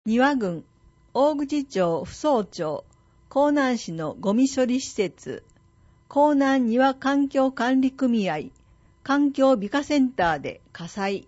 丹羽郡大口町扶桑町江南市のゴミ処理施設、江南丹羽環境管理組合環境美化センターで火災。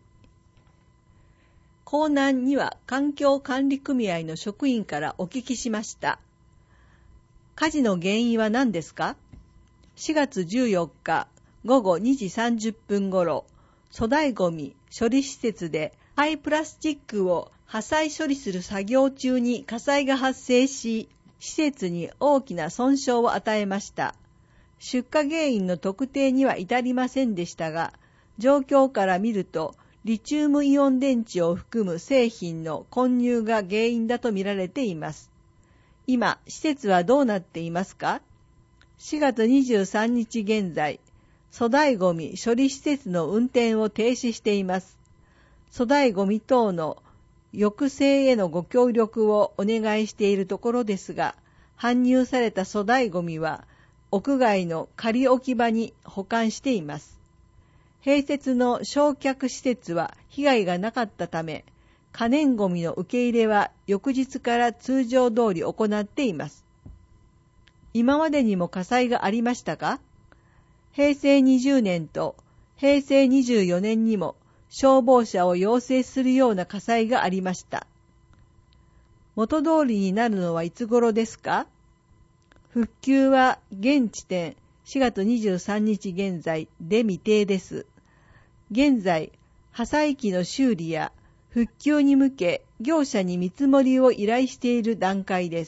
江南丹羽環境管理組合の職員からお聞きしました。火事の原因は何ですか？4月14日午後2時30分ごろ、粗大ゴミ処理施設で廃プラスチックを破砕処理する作業中に火災が発生し、施設に大きな損傷を与えました。出火原因の特定には至りませんでしたが、状況から見ると、リチウムイオン電池を含む製品の混入が原因だと見られています。今、施設はどうなっていますか？4月23日現在、粗大ゴミ処理施設の運転を停止しています。粗大ゴミ等の抑制へのご協力をお願いしているところですが、搬入された粗大ゴミは屋外の仮置き場に保管しています。併設の焼却施設は被害がなかったため、可燃ゴミの受け入れは翌日から通常通り行っています。今までにも火災がありましたか？平成20年と平成24年にも消防車を要請するような火災がありました。元通りになるのはいつ頃ですか？復旧は現時点4月23日現在で未定です。現在、破砕機の修理や復旧に向け業者に見積もりを依頼している段階です。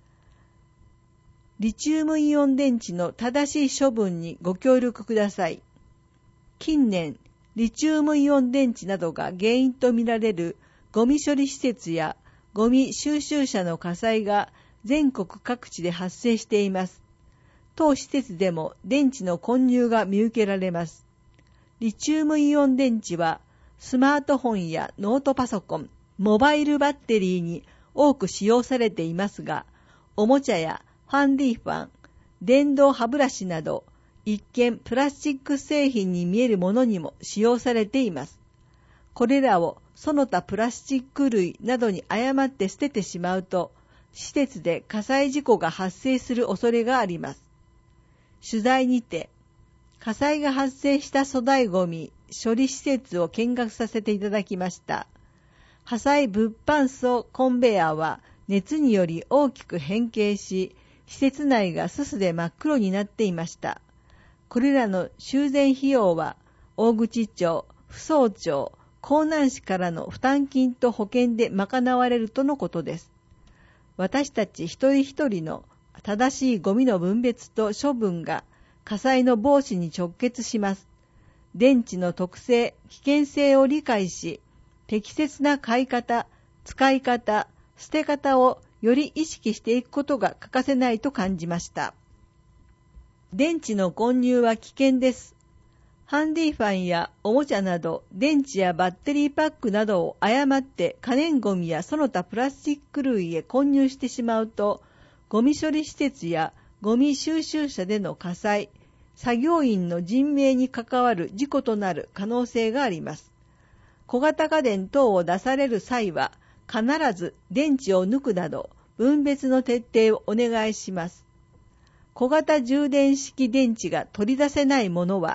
リチウムイオン電池の正しい処分にご協力ください。近年、リチウムイオン電池などが原因とみられるゴミ処理施設やゴミ収集車の火災が全国各地で発生しています。当施設でも電池の混入が見受けられます。リチウムイオン電池はスマートフォンやノートパソコン、モバイルバッテリーに多く使用されていますが、おもちゃやハンディファン、電動歯ブラシなど一見プラスチック製品に見えるものにも使用されています。これらをその他プラスチック類などに誤って捨ててしまうと、施設で火災事故が発生する恐れがあります。取材にて、火災が発生した粗大ゴミ処理施設を見学させていただきました。破砕物搬送コンベヤーは熱により大きく変形し、施設内がすすで真っ黒になっていました。これらの修繕費用は、大口町、扶桑町、江南市からの負担金と保険で賄われるとのことです。私たち一人一人の正しいゴミの分別と処分が火災の防止に直結します。電池の特性、危険性を理解し、適切な買い方、使い方、捨て方をより意識していくことが欠かせないと感じました。電池の混入は危険です。ハンディファンやおもちゃなど電池やバッテリーパックなどを誤って可燃ゴミやその他プラスチック類へ混入してしまうと、ゴミ処理施設やゴミ収集車での火災、作業員の人命に関わる事故となる可能性があります。小型家電等を出される際は、必ず電池を抜くなど分別の徹底をお願いします。小型充電式電池が取り出せないものは、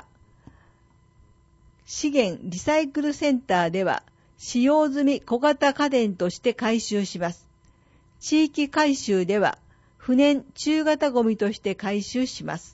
資源リサイクルセンターでは使用済み小型家電として回収します。地域回収では不燃中型ゴミとして回収します。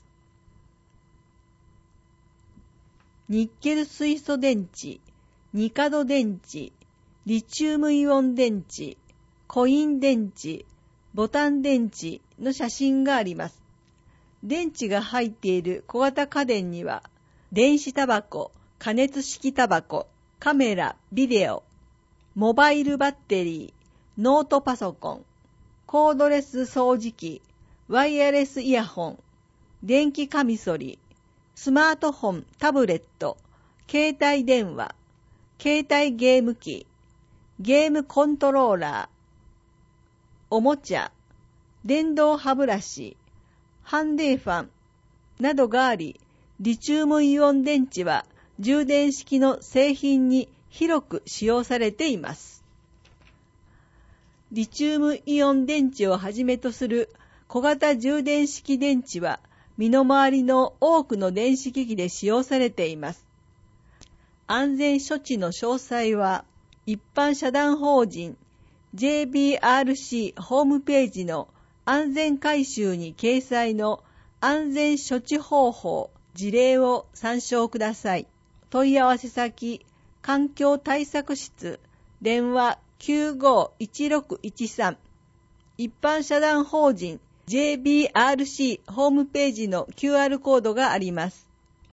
ニッケル水素電池、ニカド電池、リチウムイオン電池、コイン電池、ボタン電池の写真があります。電池が入っている小型家電には、電子タバコ、加熱式タバコ、カメラ、ビデオ、モバイルバッテリー、ノートパソコン、コードレス掃除機、ワイヤレスイヤホン、電気カミソリ、スマートフォン、タブレット、携帯電話、携帯ゲーム機、ゲームコントローラー、おもちゃ、電動歯ブラシ、ハンディファンなどがあり、リチウムイオン電池は充電式の製品に広く使用されています。 リチウムイオン電池をはじめとする小型充電式電池は身の回りの多くの電子機器で使用されています。安全処置の詳細は一般社団法人 JBRC ホームページの安全改修に掲載の安全処置方法事例を参照ください。問い合わせ先環境対策室電話 951613 一般社団法人 JBRC ホームページの QR コードがあります。